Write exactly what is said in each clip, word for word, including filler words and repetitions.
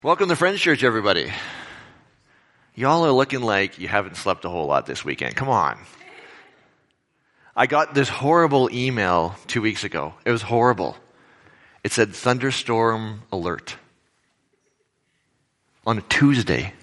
Welcome to Friends Church, everybody. Y'all are looking like you haven't slept a whole lot this weekend. Come on. I got this horrible email two weeks ago. It was horrible. It said thunderstorm alert on a Tuesday.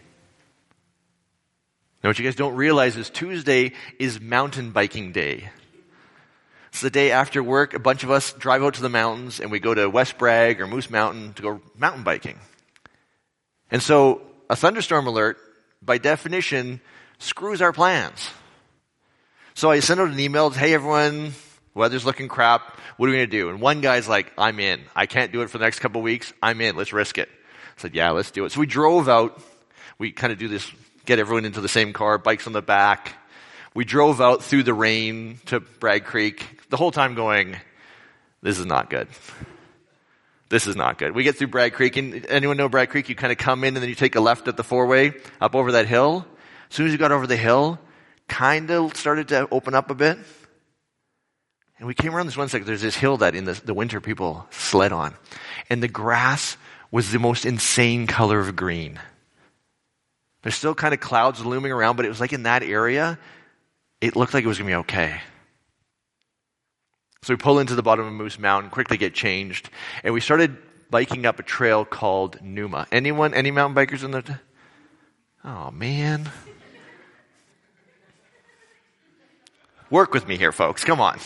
Now, what you guys don't realize is Tuesday is mountain biking day. It's the day after work. A bunch of us drive out to the mountains and we go to West Bragg or Moose Mountain to go mountain biking. And so a thunderstorm alert, by definition, screws our plans. So I sent out an email, hey everyone, weather's looking crap, what are we going to do? And one guy's like, I'm in. I can't do it for the next couple of weeks. I'm in. Let's risk it. I said, yeah, let's do it. So we drove out. We kind of do this, get everyone into the same car, bikes on the back. We drove out through the rain to Bragg Creek, the whole time going, this is not good. This is not good. We get through Bragg Creek, and anyone know Bragg Creek? You kind of come in and then you take a left at the four-way up over that hill. As soon as you got over the hill, kind of started to open up a bit. And we came around this one second. There's this hill that in the, the winter people sled on. And the grass was the most insane color of green. There's still kind of clouds looming around, but it was like in that area, it looked like it was going to be okay. So we pull into the bottom of Moose Mountain, quickly get changed, and we started biking up a trail called Numa. Anyone, any mountain bikers in there? Oh, man. Work with me here, folks. Come on.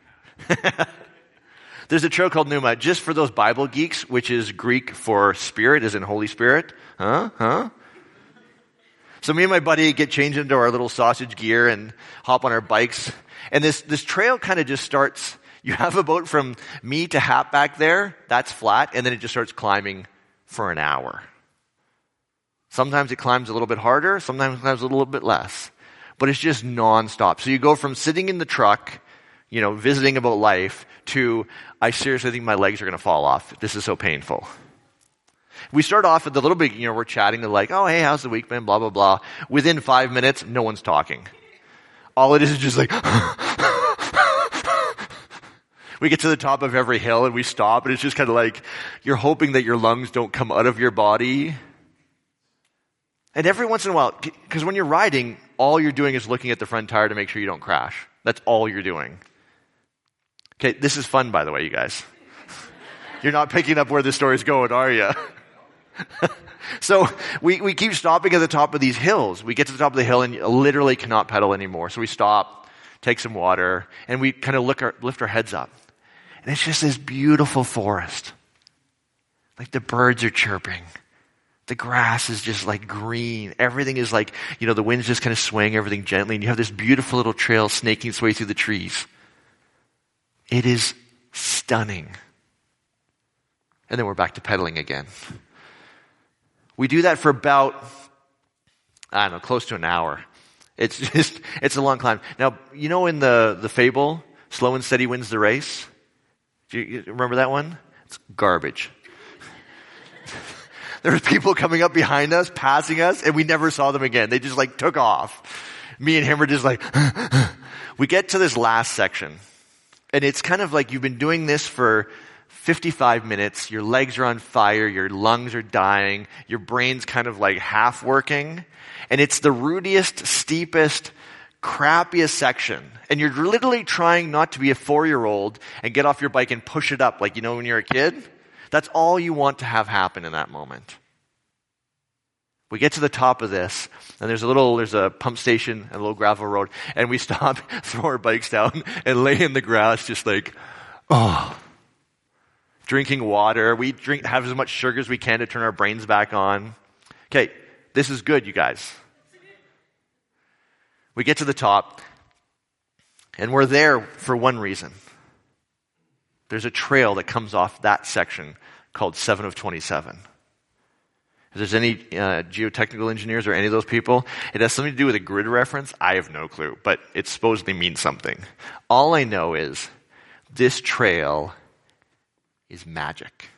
There's a trail called Numa, just for those Bible geeks, which is Greek for spirit, as in Holy Spirit. Huh? Huh? So me and my buddy get changed into our little sausage gear and hop on our bikes. And this, this trail kind of just starts, you have about from me to Hap back there, that's flat, and then it just starts climbing for an hour. Sometimes it climbs a little bit harder, sometimes it climbs a little bit less. But it's just nonstop. So you go from sitting in the truck, you know, visiting about life, to, I seriously think my legs are going to fall off. This is so painful. We start off at the little bit, you know, we're chatting, they're like, oh, hey, how's the week been, blah, blah, blah. Within five minutes, no one's talking. All it is is just like, we get to the top of every hill and we stop, and it's just kind of like, you're hoping that your lungs don't come out of your body. And every once in a while, because when you're riding, all you're doing is looking at the front tire to make sure you don't crash. That's all you're doing. Okay, this is fun, by the way, you guys. You're not picking up where the story's going, are you? So we, we keep stopping at the top of these hills. We get to the top of the hill and literally cannot pedal anymore. So we stop, take some water, and we kind of look our, lift our heads up. And it's just this beautiful forest. Like the birds are chirping. The grass is just like green. Everything is like, you know, the wind's just kind of swaying everything gently. And you have this beautiful little trail snaking its way through the trees. It is stunning. And then we're back to pedaling again. We do that for about, I don't know, close to an hour. It's just, it's a long climb. Now, you know in the, the fable, slow and steady wins the race? Do you remember that one? It's garbage. There were people coming up behind us, passing us, and we never saw them again. They just like took off. Me and him were just like, we get to this last section. And it's kind of like you've been doing this for fifty-five minutes, your legs are on fire, your lungs are dying, your brain's kind of like half working, and it's the rootiest, steepest, crappiest section. And you're literally trying not to be a four-year-old and get off your bike and push it up like you know when you're a kid. That's all you want to have happen in that moment. We get to the top of this, and there's a little, there's a pump station and a little gravel road, and we stop, throw our bikes down, and lay in the grass just like, oh. Drinking water. We drink, have as much sugar as we can to turn our brains back on. Okay, this is good, you guys. We get to the top, and we're there for one reason. There's a trail that comes off that section called seven of twenty-seven. If there's any uh, geotechnical engineers or any of those people, it has something to do with a grid reference. I have no clue, but it supposedly means something. All I know is this trail is magic.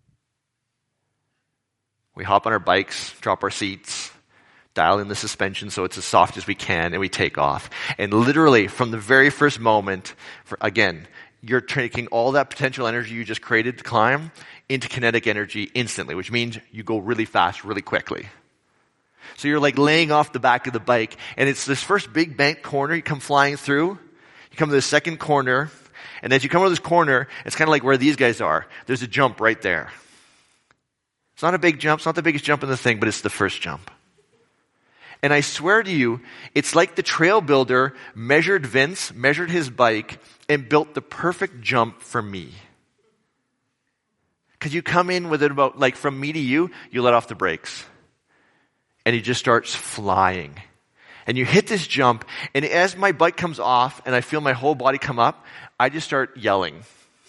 We hop on our bikes, drop our seats, dial in the suspension so it's as soft as we can, and we take off. And literally, from the very first moment, for, again, you're taking all that potential energy you just created to climb into kinetic energy instantly, which means you go really fast, really quickly. So you're like laying off the back of the bike, and it's this first big bank corner, you come flying through, you come to the second corner, and as you come to this corner, it's kind of like where these guys are. There's a jump right there. It's not a big jump, it's not the biggest jump in the thing, but it's the first jump. And I swear to you, it's like the trail builder measured Vince, measured his bike, and built the perfect jump for me. Because you come in with it about, like from me to you, you let off the brakes. And he just starts flying. And you hit this jump, and as my bike comes off, and I feel my whole body come up, I just start yelling.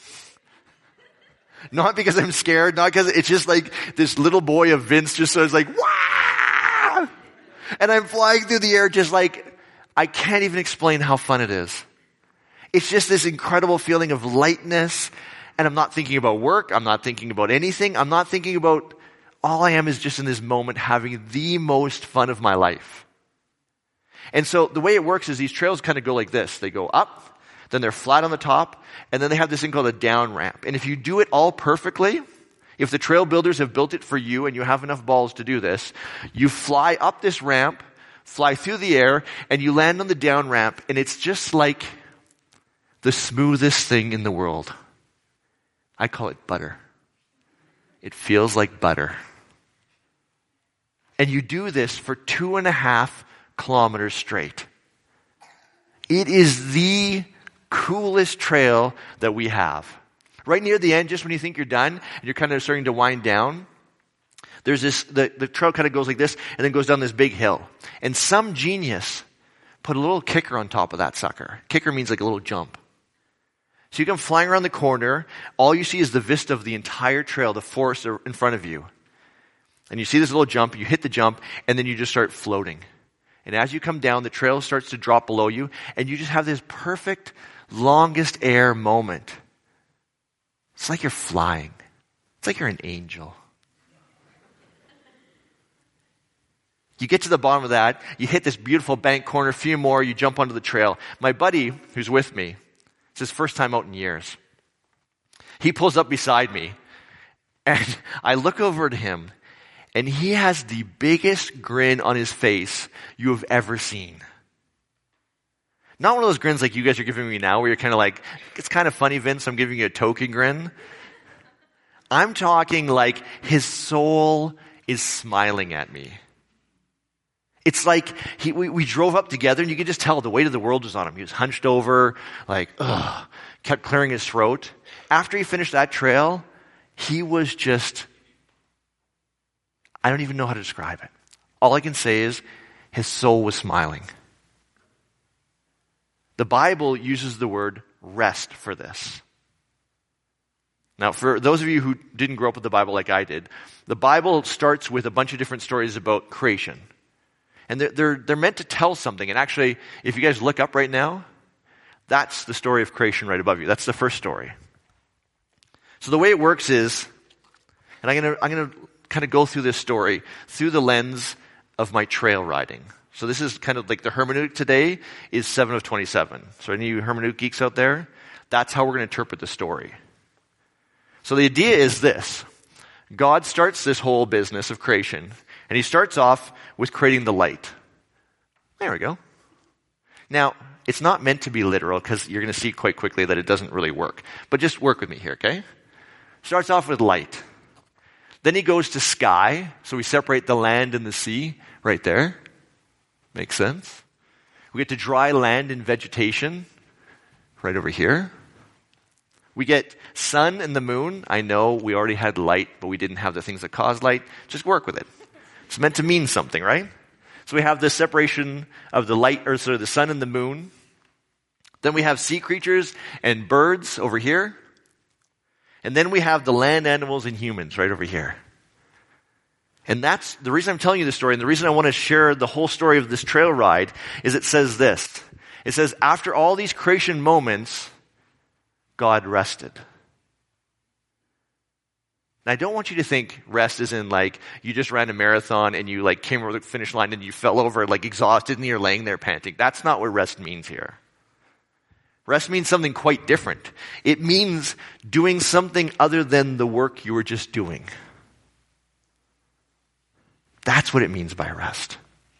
Not because I'm scared, not because it's just like this little boy of Vince just starts like, wah! And I'm flying through the air just like, I can't even explain how fun it is. It's just this incredible feeling of lightness, and I'm not thinking about work, I'm not thinking about anything, I'm not thinking about, all I am is just in this moment having the most fun of my life. And so the way it works is these trails kind of go like this. They go up, then they're flat on the top, and then they have this thing called a down ramp. And if you do it all perfectly, if the trail builders have built it for you and you have enough balls to do this, you fly up this ramp, fly through the air, and you land on the down ramp, and it's just like the smoothest thing in the world. I call it butter. It feels like butter. And you do this for two and a half kilometers straight. It is the coolest trail that we have. Right near the end, just when you think you're done, and you're kind of starting to wind down, there's this, the, the trail kind of goes like this, and then goes down this big hill. And some genius put a little kicker on top of that sucker. Kicker means like a little jump. So you come flying around the corner, all you see is the vista of the entire trail, the forest in front of you. And you see this little jump, you hit the jump, and then you just start floating. And as you come down, the trail starts to drop below you, and you just have this perfect, longest air moment. It's like you're flying. It's like you're an angel. You get to the bottom of that, you hit this beautiful bank corner, a few more, you jump onto the trail. My buddy, who's with me, it's his first time out in years. He pulls up beside me, and I look over at him, and he has the biggest grin on his face you have ever seen. Not one of those grins like you guys are giving me now, where you're kind of like, it's kind of funny, Vince, I'm giving you a token grin. I'm talking like his soul is smiling at me. It's like he, we, we drove up together, and you could just tell the weight of the world was on him. He was hunched over, like, ugh, kept clearing his throat. After he finished that trail, he was just, I don't even know how to describe it. All I can say is his soul was smiling. The Bible uses the word rest for this. Now, for those of you who didn't grow up with the Bible like I did, the Bible starts with a bunch of different stories about creation. And they're, they're, they're meant to tell something. And actually, if you guys look up right now, that's the story of creation right above you. That's the first story. So the way it works is, and I'm going to I'm going to kind of go through this story through the lens of my trail riding. So this is kind of like the hermeneutic today is seven of twenty-seven. So any of you hermeneutic geeks out there, that's how we're going to interpret the story. So the idea is this. God starts this whole business of creation, and he starts off with creating the light. There we go. Now, it's not meant to be literal, because you're going to see quite quickly that it doesn't really work. But just work with me here, okay? Starts off with light. Then he goes to sky, so we separate the land and the sea right there. Makes sense? We get to dry land and vegetation right over here. We get sun and the moon. I know we already had light, but we didn't have the things that cause light. Just work with it. It's meant to mean something, right? So we have the separation of the light, or sorry, the sun and the moon. Then we have sea creatures and birds over here. And then we have the land animals and humans right over here. And that's the reason I'm telling you this story, and the reason I want to share the whole story of this trail ride is it says this. It says, after all these creation moments, God rested. And I don't want you to think rest is in like, you just ran a marathon and you like came over the finish line and you fell over like exhausted and you're laying there panting. That's not what rest means here. Rest means something quite different. It means doing something other than the work you were just doing. That's what it means by rest.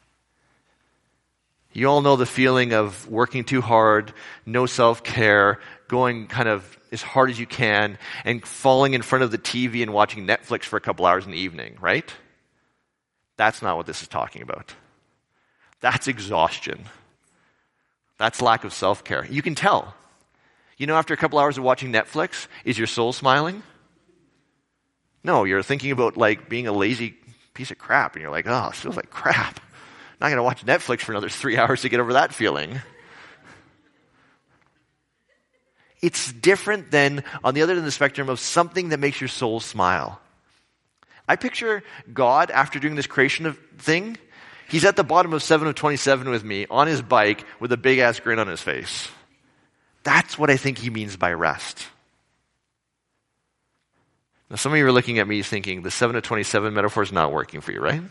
You all know the feeling of working too hard, no self-care, going kind of as hard as you can, and falling in front of the T V and watching Netflix for a couple hours in the evening, right? That's not what this is talking about. That's exhaustion. That's lack of self-care. You can tell. You know, after a couple hours of watching Netflix, is your soul smiling? No, you're thinking about like being a lazy piece of crap, and you're like, oh, it feels like crap. I'm not going to watch Netflix for another three hours to get over that feeling. It's different than on the other end of the spectrum of something that makes your soul smile. I picture God after doing this creation of thing. He's at the bottom of seven of twenty-seven with me on his bike with a big ass grin on his face. That's what I think he means by rest. Now some of you are looking at me thinking the seven of twenty-seven metaphor is not working for you, right?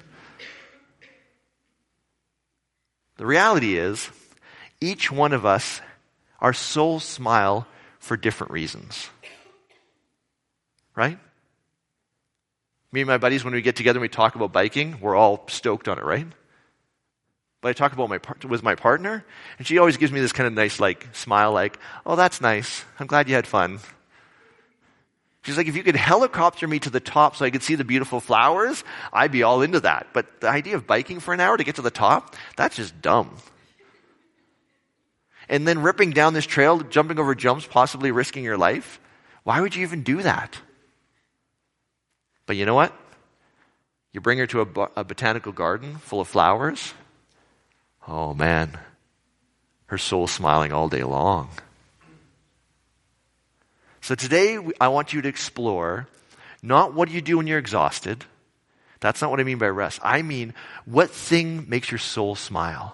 The reality is, each one of us, our souls smile for different reasons. Right? Me and my buddies, when we get together and we talk about biking, we're all stoked on it, right? But I talk about my par- with my partner, and she always gives me this kind of nice like smile like, oh, that's nice. I'm glad you had fun. She's like, if you could helicopter me to the top so I could see the beautiful flowers, I'd be all into that. But the idea of biking for an hour to get to the top, that's just dumb. And then ripping down this trail, jumping over jumps, possibly risking your life, why would you even do that? But you know what? You bring her to a, bo- a botanical garden full of flowers. Oh man, her soul's smiling all day long. So today, I want you to explore not what you do when you're exhausted. That's not what I mean by rest. I mean, what thing makes your soul smile?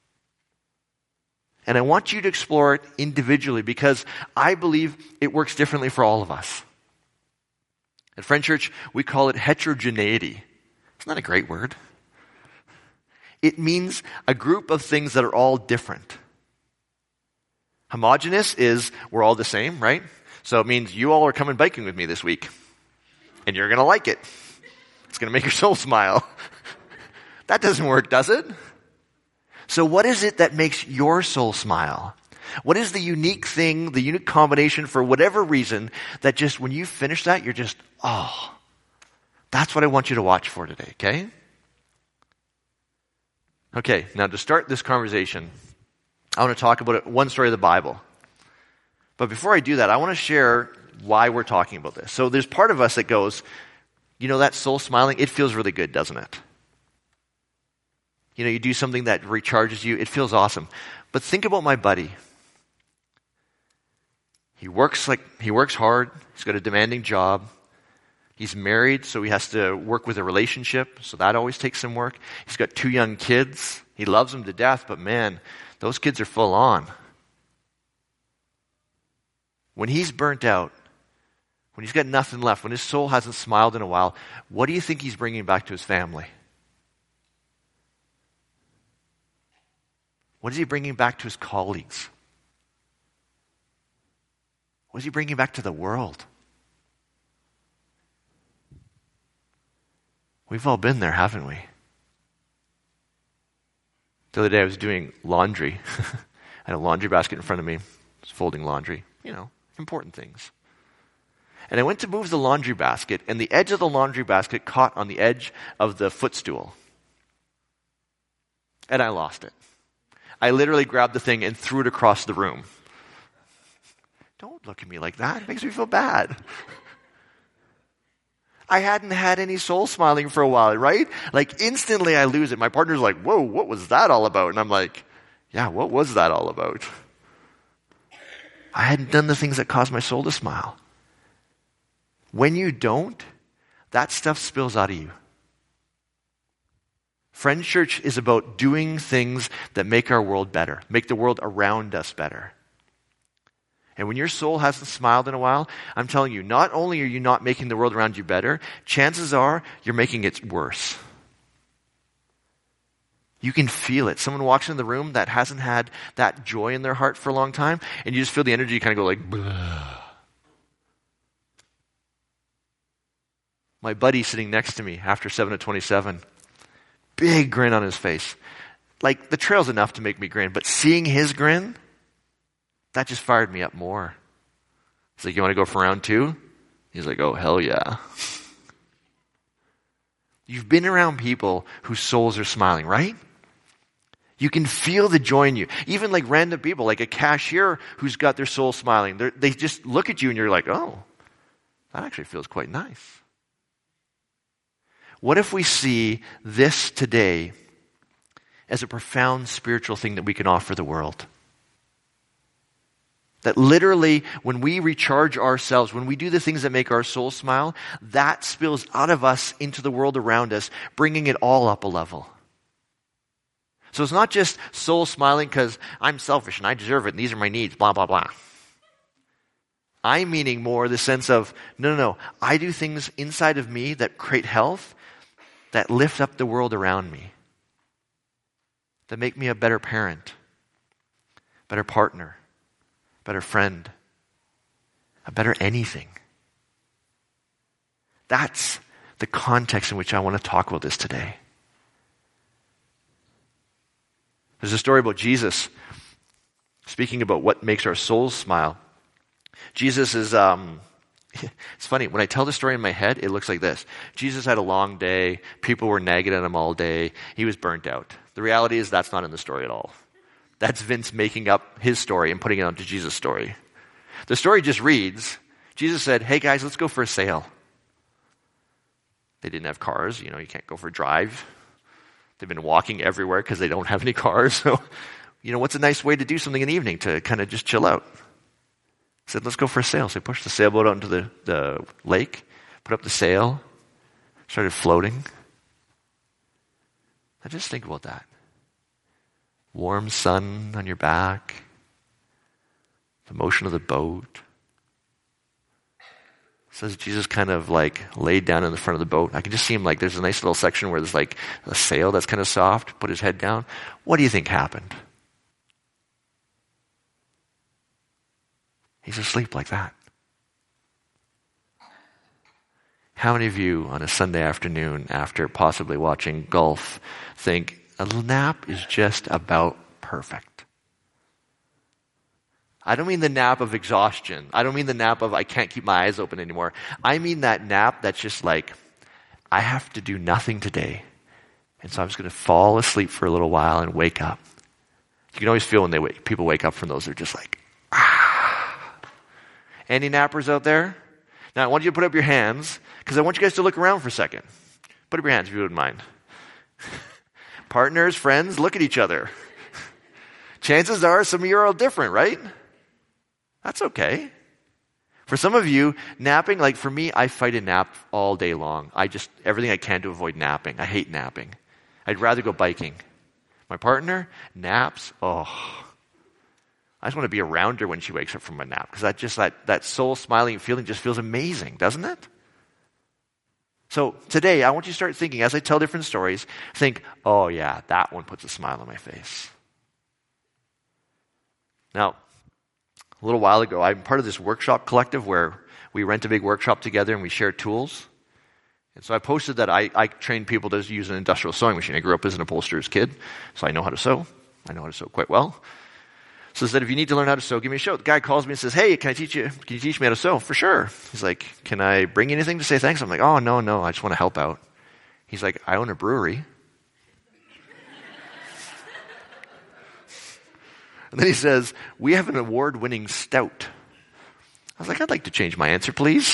And I want you to explore it individually because I believe it works differently for all of us. At Friend Church, we call it heterogeneity. Isn't that a great word? It means a group of things that are all different. Homogeneous is we're all the same, right? So it means you all are coming biking with me this week. And you're going to like it. It's going to make your soul smile. That doesn't work, does it? So what is it that makes your soul smile? What is the unique thing, the unique combination for whatever reason that just when you finish that, you're just, oh, that's what I want you to watch for today, okay? Okay, now to start this conversation, I want to talk about one story of the Bible. But before I do that, I want to share why we're talking about this. So there's part of us that goes, you know, that soul smiling, it feels really good, doesn't it? You know, you do something that recharges you, it feels awesome. But think about my buddy. He works like he works hard, he's got a demanding job. He's married, so he has to work with a relationship, so that always takes some work. He's got two young kids. He loves them to death, but man, those kids are full on. When he's burnt out, when he's got nothing left, when his soul hasn't smiled in a while, what do you think he's bringing back to his family? What is he bringing back to his colleagues? What is he bringing back to the world? We've all been there, haven't we? The other day I was doing laundry. I had a laundry basket in front of me. I was folding laundry. You know, important things. And I went to move the laundry basket, and the edge of the laundry basket caught on the edge of the footstool. And I lost it. I literally grabbed the thing and threw it across the room. Don't look at me like that. It makes me feel bad. I hadn't had any soul smiling for a while, right? Like instantly I lose it. My partner's like, whoa, what was that all about? And I'm like, yeah, what was that all about? I hadn't done the things that caused my soul to smile. When you don't, that stuff spills out of you. Friend Church is about doing things that make our world better, make the world around us better. And when your soul hasn't smiled in a while, I'm telling you, not only are you not making the world around you better, chances are you're making it worse. You can feel it. Someone walks in the room that hasn't had that joy in their heart for a long time, and you just feel the energy kind of go like, blah. My buddy sitting next to me after seven to twenty-seven, big grin on his face. Like, the trail's enough to make me grin, but seeing his grin, that just fired me up more. He's like, you want to go for round two? He's like, oh, hell yeah. You've been around people whose souls are smiling, right? You can feel the joy in you. Even like random people, like a cashier who's got their soul smiling. They're, they just look at you and you're like, oh, that actually feels quite nice. What if we see this today as a profound spiritual thing that we can offer the world? That literally, when we recharge ourselves, when we do the things that make our soul smile, that spills out of us into the world around us, bringing it all up a level. So it's not just soul smiling because I'm selfish and I deserve it and these are my needs, blah, blah, blah. I'm meaning more the sense of, no, no, no. I do things inside of me that create health, that lift up the world around me, that make me a better parent, better partner, better friend, a better anything. That's the context in which I want to talk about this today. There's a story about Jesus speaking about what makes our souls smile. Jesus is, um, it's funny, when I tell the story in my head, it looks like this. Jesus had a long day. People were nagging at him all day. He was burnt out. The reality is that's not in the story at all. That's Vince making up his story and putting it onto Jesus' story. The story just reads, Jesus said, hey guys, let's go for a sail. They didn't have cars. You know, you can't go for a drive. They've been walking everywhere because they don't have any cars. So, you know, what's a nice way to do something in the evening to kind of just chill out? He said, let's go for a sail. So he pushed the sailboat out into the, the lake, put up the sail, started floating. Now just think about that. Warm sun on your back, the motion of the boat. It says Jesus kind of like laid down in the front of the boat. I can just see him like there's a nice little section where there's like a sail that's kind of soft, put his head down. What do you think happened? He's asleep like that. How many of you on a Sunday afternoon after possibly watching golf think a nap is just about perfect? I don't mean the nap of exhaustion. I don't mean the nap of I can't keep my eyes open anymore. I mean that nap that's just like, I have to do nothing today. And so I'm just going to fall asleep for a little while and wake up. You can always feel when they wake, people wake up from those, they're just like, ah. Any nappers out there? Now I want you to put up your hands because I want you guys to look around for a second. Put up your hands if you wouldn't mind. Partners, friends, look at each other. Chances are some of you are all different, right? That's okay. For some of you, napping, like for me, I fight a nap all day long. I just, everything I can to avoid napping. I hate napping. I'd rather go biking. My partner, naps, oh. I just want to be around her when she wakes up from a nap because that just, that, that soul smiling feeling just feels amazing, doesn't it? So today, I want you to start thinking, as I tell different stories, think, oh yeah, that one puts a smile on my face. Now, a little while ago, I'm part of this workshop collective where we rent a big workshop together and we share tools. And so I posted that I, I train people to use an industrial sewing machine. I grew up as an upholsterer's kid, so I know how to sew. I know how to sew quite well. So I said, if you need to learn how to sew, give me a shout. The guy calls me and says, hey, can I teach you, can you teach me how to sew? For sure. He's like, can I bring you anything to say thanks? I'm like, oh, no, no, I just want to help out. He's like, I own a brewery. And then he says, we have an award-winning stout. I was like, I'd like to change my answer, please.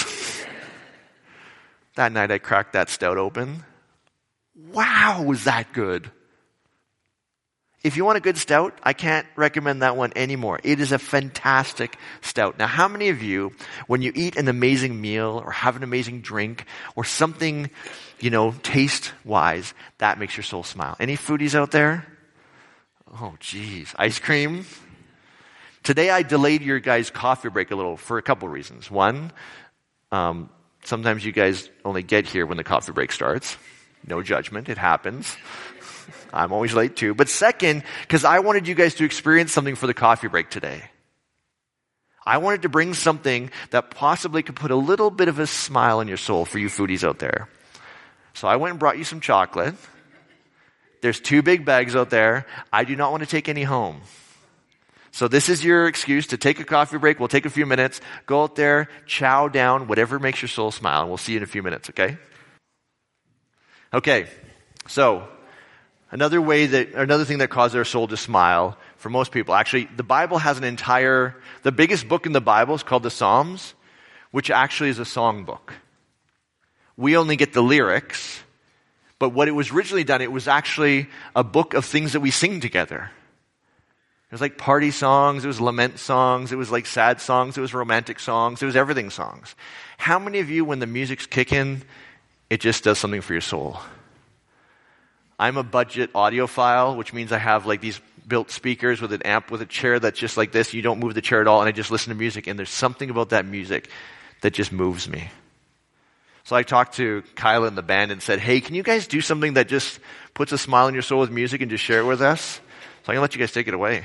That night I cracked that stout open. Wow, was that good? If you want a good stout, I can't recommend that one anymore. It is a fantastic stout. Now, how many of you, when you eat an amazing meal or have an amazing drink or something, you know, taste-wise, that makes your soul smile? Any foodies out there? Oh, geez. Ice cream? Today I delayed your guys' coffee break a little for a couple reasons. One, um, sometimes you guys only get here when the coffee break starts. No judgment. It happens. I'm always late too. But second, because I wanted you guys to experience something for the coffee break today. I wanted to bring something that possibly could put a little bit of a smile on your soul for you foodies out there. So I went and brought you some chocolate. There's two big bags out there. I do not want to take any home. So this is your excuse to take a coffee break. We'll take a few minutes. Go out there, chow down, whatever makes your soul smile. And we'll see you in a few minutes, okay? Okay, so another way that, another thing that causes our soul to smile for most people, actually, the Bible has an entire, the biggest book in the Bible is called the Psalms, which actually is a song book. We only get the lyrics, but what it was originally done, it was actually a book of things that we sing together. It was like party songs, it was lament songs, it was like sad songs, it was romantic songs, it was everything songs. How many of you, when the music's kicking, it just does something for your soul? I'm a budget audiophile, which means I have like these built speakers with an amp with a chair that's just like this. You don't move the chair at all, and I just listen to music, and there's something about that music that just moves me. So I talked to Kyla and the band and said, hey, can you guys do something that just puts a smile on your soul with music and just share it with us? So I'm going to let you guys take it away.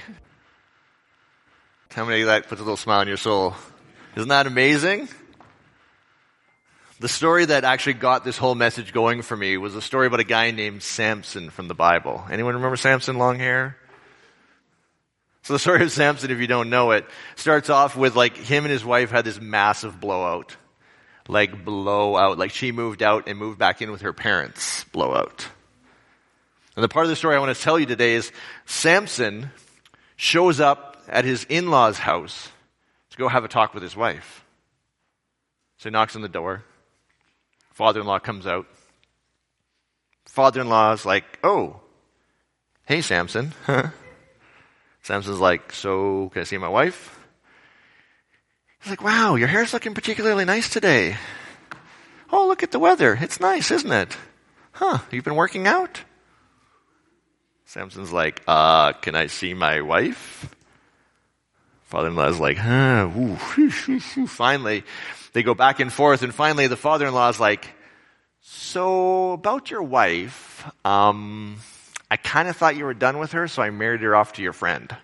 How many of that puts a little smile on your soul? Isn't that amazing? The story that actually got this whole message going for me was a story about a guy named Samson from the Bible. Anyone remember Samson, long hair? So the story of Samson, if you don't know it, starts off with like him and his wife had this massive blowout. Like blowout. Like she moved out and moved back in with her parents. Blowout. And the part of the story I want to tell you today is Samson shows up at his in-laws' house to go have a talk with his wife. So he knocks on the door. Father-in-law comes out. Father-in-law's like, oh, hey, Samson. Samson's like, so can I see my wife? He's like, wow, your hair's looking particularly nice today. Oh, look at the weather. It's nice, isn't it? Huh, you've been working out? Samson's like, uh, can I see my wife? Father-in-law's like, huh, ooh, finally, they go back and forth, and finally the father-in-law's like, so about your wife, um, I kind of thought you were done with her, so I married her off to your friend.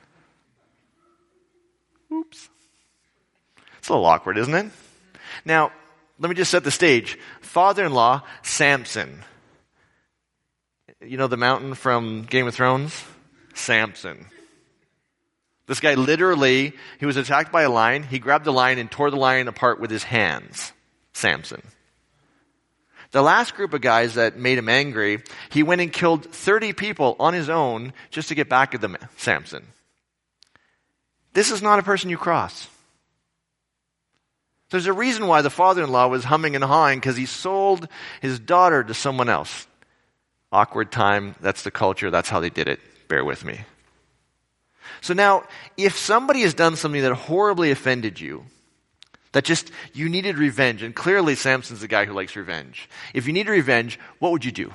Oops. It's a little awkward, isn't it? Now, let me just set the stage. Father-in-law, Samson. You know the mountain from Game of Thrones? Samson. This guy literally, he was attacked by a lion. He grabbed the lion and tore the lion apart with his hands. Samson. The last group of guys that made him angry, he went and killed thirty people on his own just to get back at them, Samson. This is not a person you cross. There's a reason why the father-in-law was humming and hawing, because he sold his daughter to someone else. Awkward time. That's the culture. That's how they did it. Bear with me. So now, if somebody has done something that horribly offended you, that just, you needed revenge, and clearly Samson's the guy who likes revenge. If you need revenge, what would you do?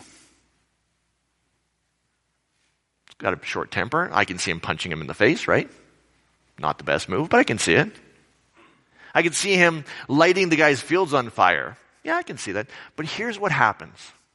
Got a short temper. I can see him punching him in the face, right? Not the best move, but I can see it. I can see him lighting the guy's fields on fire. Yeah, I can see that. But here's what happens.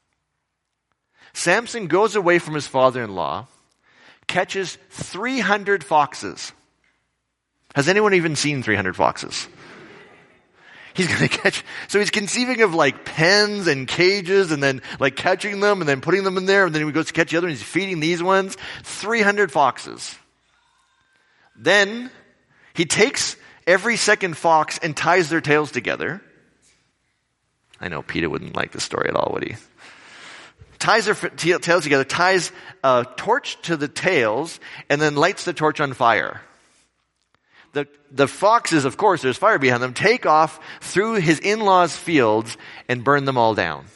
Samson goes away from his father-in-law, catches three hundred foxes. Has anyone even seen three hundred foxes? He's going to catch, so he's conceiving of like pens and cages and then like catching them and then putting them in there, and then he goes to catch the other and he's feeding these ones. three hundred foxes. Then he takes every second fox and ties their tails together. I know Peter wouldn't like this story at all, would he? Ties their t- tails together, ties a torch to the tails, and then lights the torch on fire. The, the foxes, of course, there's fire behind them, take off through his in-laws' fields and burn them all down.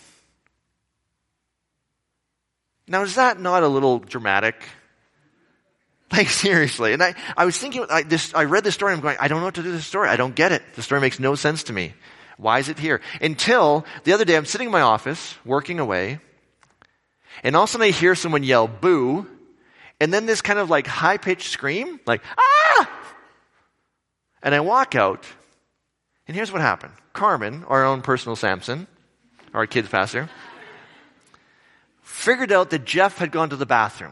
Now, is that not a little dramatic? Like, seriously. And I, I was thinking, I, this, I read this story, I'm going, I don't know what to do with this story. I don't get it. The story makes no sense to me. Why is it here? Until the other day, I'm sitting in my office, working away, and all of a sudden I hear someone yell, boo, and then this kind of like high-pitched scream, like, ah! And I walk out, and here's what happened. Carmen, our own personal Samson, our kids pastor, figured out that Jeff had gone to the bathroom.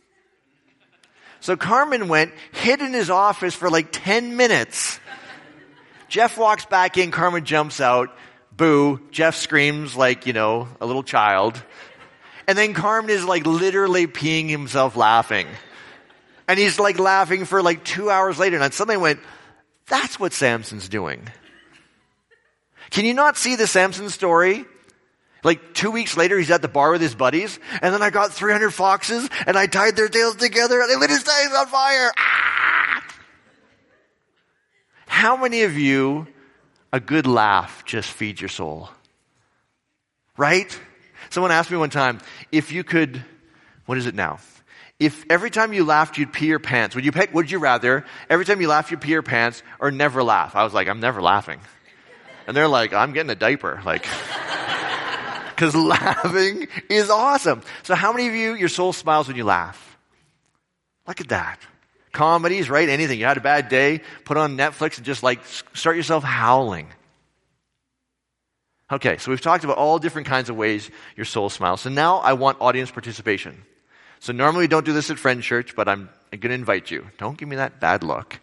So Carmen went, hid in his office for like ten minutes. Jeff walks back in, Carmen jumps out. Boo. Jeff screams like, you know, a little child. And then Carmen is like literally peeing himself laughing. And he's like laughing for like two hours later. And I suddenly went, that's what Samson's doing. Can you not see the Samson story? Like two weeks later, he's at the bar with his buddies. And then I got three hundred foxes and I tied their tails together and they lit his tails on fire. Ah! How many of you, a good laugh just feeds your soul? Right? Someone asked me one time, if you could, what is it now? If every time you laughed, you'd pee your pants, would you pick, would you rather, every time you laugh, you pee your pants or never laugh? I was like, I'm never laughing. And they're like, I'm getting a diaper. Like, because laughing is awesome. So how many of you, your soul smiles when you laugh? Look at that. Comedies, right? Anything. You had a bad day, put on Netflix and just like start yourself howling. Okay, so we've talked about all different kinds of ways your soul smiles. So now I want audience participation. So normally we don't do this at Friend Church, but I'm going to invite you. Don't give me that bad look.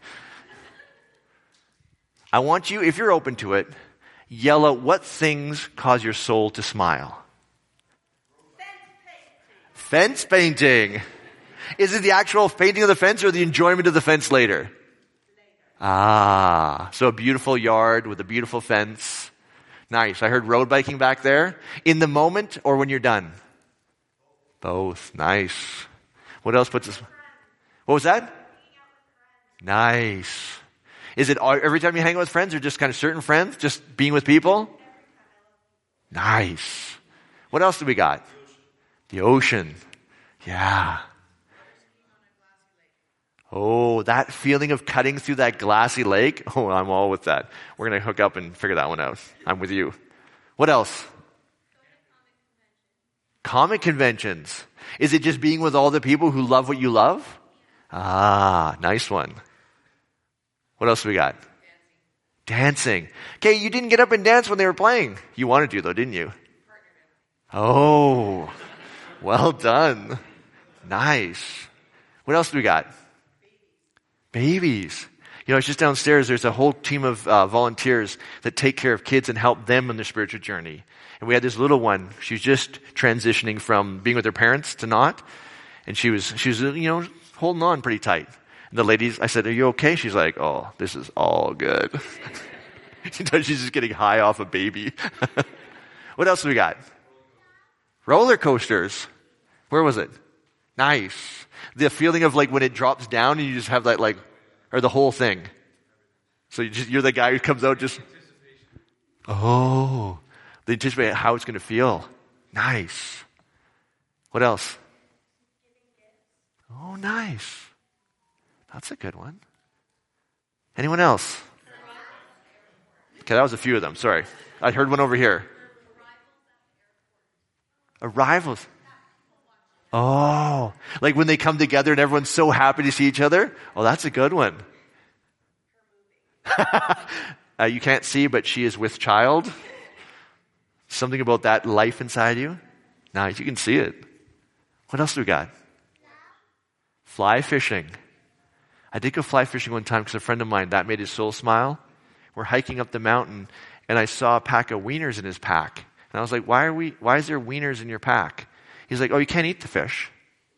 I want you, if you're open to it, yell out what things cause your soul to smile. Fence painting. Fence painting. Is it the actual painting of the fence or the enjoyment of the fence later? Later. Ah, so a beautiful yard with a beautiful fence. Nice. I heard road biking back there. In the moment or when you're done? Both. Nice. What else puts us? What was that? Nice. Is it every time you hang out with friends or just kind of certain friends? Just being with people? Nice. What else do we got? The ocean. Yeah. Oh, that feeling of cutting through that glassy lake. Oh, I'm all with that. We're going to hook up and figure that one out. I'm with you. What else? Comic conventions. Is it just being with all the people who love what you love? Ah, nice one. What else we got? Dancing. Dancing. Okay, you didn't get up and dance when they were playing. You wanted to though, didn't you? Oh, well done. Nice. What else do we got? Babies. You know, it's just downstairs. There's a whole team of uh, volunteers that take care of kids and help them on their spiritual journey. And we had this little one. She was just transitioning from being with her parents to not. And she was, she was, you know, holding on pretty tight. And the ladies, I said, are you okay? She's like, oh, this is all good. She's just getting high off a baby. What else do we got? Roller coasters. Where was it? Nice. The feeling of like when it drops down and you just have that like, or the whole thing. So you just, you're the guy who comes out just, oh, they anticipate how it's going to feel. Nice. What else? Oh, nice. That's a good one. Anyone else? Okay, that was a few of them. Sorry. I heard one over here. Arrivals. Oh, like when they come together and everyone's so happy to see each other. Oh, that's a good one. uh, you can't see, but she is with child. Something about that life inside you. Nice, you can see it. What else do we got? Fly fishing. I did go fly fishing one time because a friend of mine, that made his soul smile. We're hiking up the mountain and I saw a pack of wieners in his pack. And I was like, why are we, why is there wieners in your pack? He's like, oh, you can't eat the fish.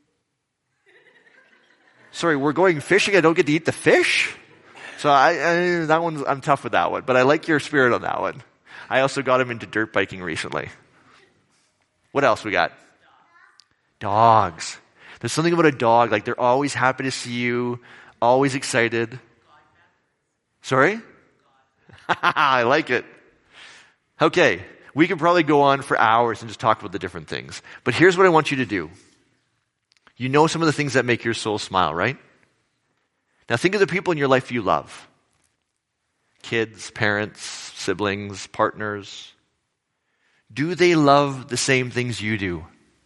Sorry, we're going fishing. I don't get to eat the fish? So I, I, that one's, I'm tough with that one, but I like your spirit on that one. I also got him into dirt biking recently. What else we got? Dogs. There's something about a dog, like they're always happy to see you, always excited. Sorry? I like it. Okay, we could probably go on for hours and just talk about the different things. But here's what I want you to do. You know some of the things that make your soul smile, right? Now think of the people in your life you love. Kids, parents, siblings, partners. Do they love the same things you do?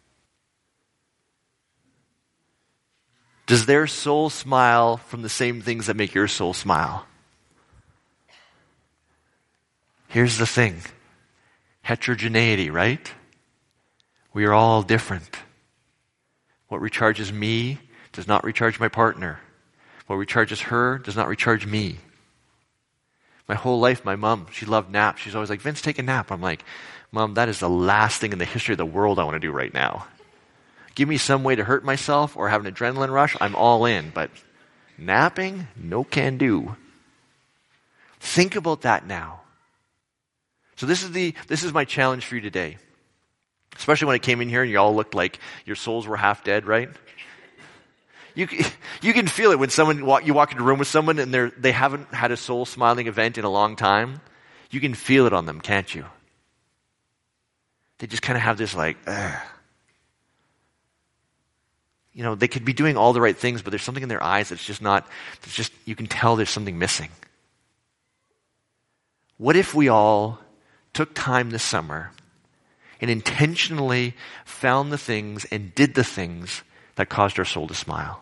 Does their soul smile from the same things that make your soul smile? Here's the thing. Heterogeneity, right? We are all different. What recharges me does not recharge my partner. What recharges her does not recharge me. My whole life, my mom, she loved naps. She's always like, Vince, take a nap. I'm like, Mom, that is the last thing in the history of the world I want to do right now. Give me some way to hurt myself or have an adrenaline rush, I'm all in. But napping, no can do. Think about that now. So this is the this is my challenge for you today. Especially when I came in here and you all looked like your souls were half dead, right? You you can feel it when someone walk, you walk into a room with someone and they they haven't had a soul smiling event in a long time. You can feel it on them, can't you? They just kind of have this like, ugh. You know, they could be doing all the right things, but there's something in their eyes that's just not. It's just you can tell there's something missing. What if we all took time this summer and intentionally found the things and did the things that caused our soul to smile?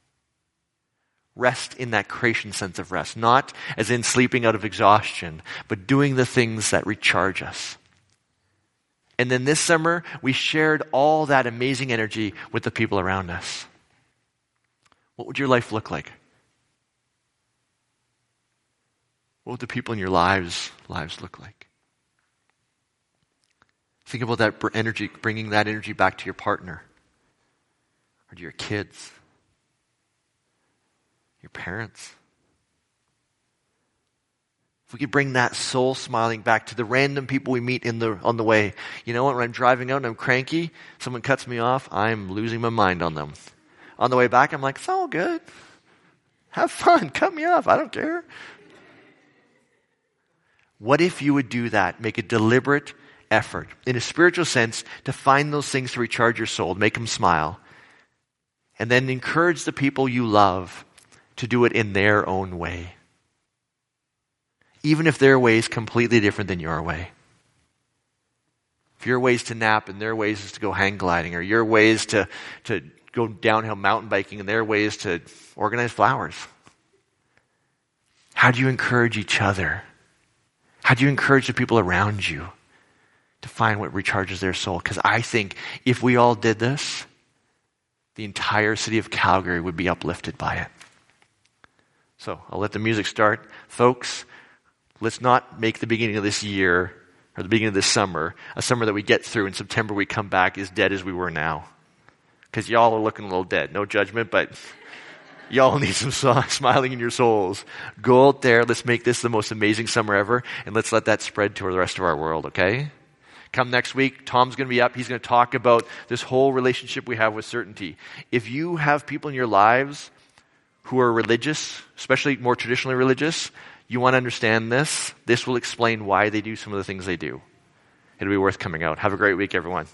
Rest in that creation sense of rest, not as in sleeping out of exhaustion, but doing the things that recharge us. And then this summer, we shared all that amazing energy with the people around us. What would your life look like? What would the people in your lives lives look like? Think about that energy, bringing that energy back to your partner or to your kids, your parents. If we could bring that soul smiling back to the random people we meet in the on the way. You know what? When I'm driving out and I'm cranky, someone cuts me off, I'm losing my mind on them. On the way back, I'm like, it's all good. Have fun. Cut me off. I don't care. What if you would do that? Make a deliberate effort, in a spiritual sense, to find those things to recharge your soul, to make them smile. And then encourage the people you love to do it in their own way. Even if their way is completely different than your way. If your way is to nap and their way is to go hang gliding, or your way is to, to go downhill mountain biking and their way is to organize flowers. How do you encourage each other? How do you encourage the people around you to find what recharges their soul? Because I think if we all did this, the entire city of Calgary would be uplifted by it. So I'll let the music start. Folks, let's not make the beginning of this year or the beginning of this summer a summer that we get through in September we come back as dead as we were now. Because y'all are looking a little dead. No judgment, but y'all need some smiling in your souls. Go out there. Let's make this the most amazing summer ever. And let's let that spread to the rest of our world, okay? Come next week, Tom's going to be up. He's going to talk about this whole relationship we have with certainty. If you have people in your lives who are religious, especially more traditionally religious, you want to understand this. This will explain why they do some of the things they do. It'll be worth coming out. Have a great week, everyone.